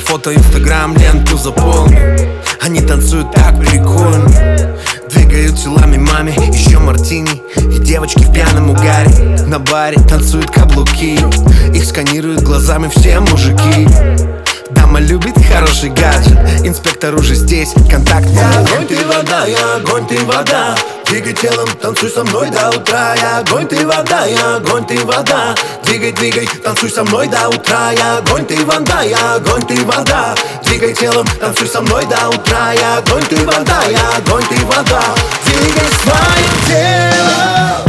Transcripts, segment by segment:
фото, инстаграм, ленту заполню. Они танцуют так прикольно, двигают телами маме, еще мартини. И девочки в пьяном угаре на баре танцуют каблуки. Их сканируют глазами все мужики. Дама любит хороший гаджет, инспектор уже здесь, контакт. Я огонь, ты вода, я огонь, ты вода. Двигай телом, танцуй со мной до утра. Я огонь, ты вода, я огонь, ты вода. Двигай, двигай, танцуй со мной до утра. Я огонь, ты вода, я огонь, ты вода. Двигай телом, танцуй со мной до утра. Я огонь, ты вода, я огонь, ты вода. Двигай своим телом.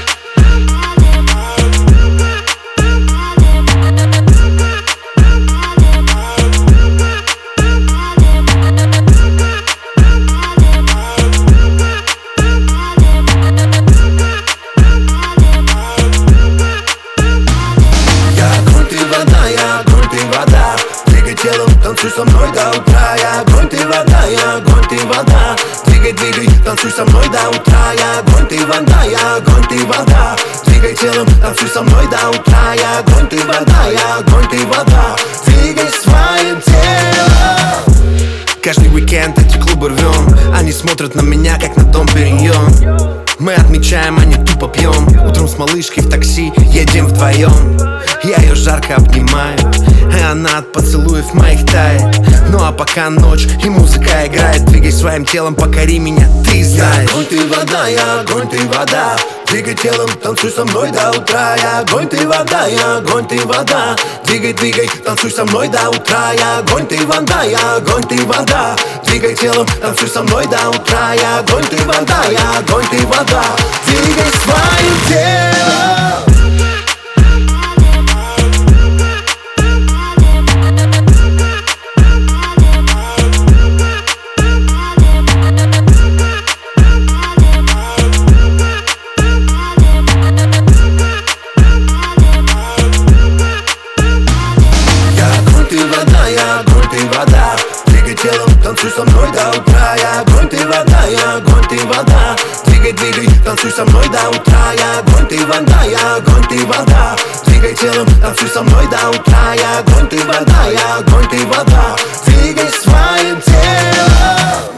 Танцуй со мной до утра, я огонь, ты вода, я огонь, ты вода. Двигай, двигай, танцуй со мной до утра. Я огонь, ты вода, я огонь, ты вода. Двигай телом, танцуй со мной до утра. Я огонь, ты вода, я огонь, ты вода. Двигай своим телом. Каждый уикенд эти клубы рвем. Они смотрят на меня, как на Дом Периньон. Мы отмечаем, а не тупо пьем. Утром с малышкой в такси едем вдвоем. Я ее жарко обнимаю, и она от поцелуев моих тает. Ну а пока ночь и музыка играет, двигай своим телом, покори меня, ты знаешь. Я огонь, ты вода, я огонь, ты вода. Двигай телом, танцуй со мной до утра. Я огонь, ты вода, я огонь, ты вода. Двигай, двигай, танцуй со мной до утра. Я огонь, ты вода, я огонь, ты вода. Двигай телом, танцуй со мной до утра. Я огонь, ты вода, я огонь, ты вода. Двигай своим телом. Танцуй со мной до утра, я огонь, ты вода, я огонь, ты вода. Двигай, двигай, танцуй со мной до утра. Я огонь, ты вода, я огонь, ты вода. Двигай телом, танцуй со мной до утра. Я огонь, ты вода, я огонь, ты вода. Двигай своим телом.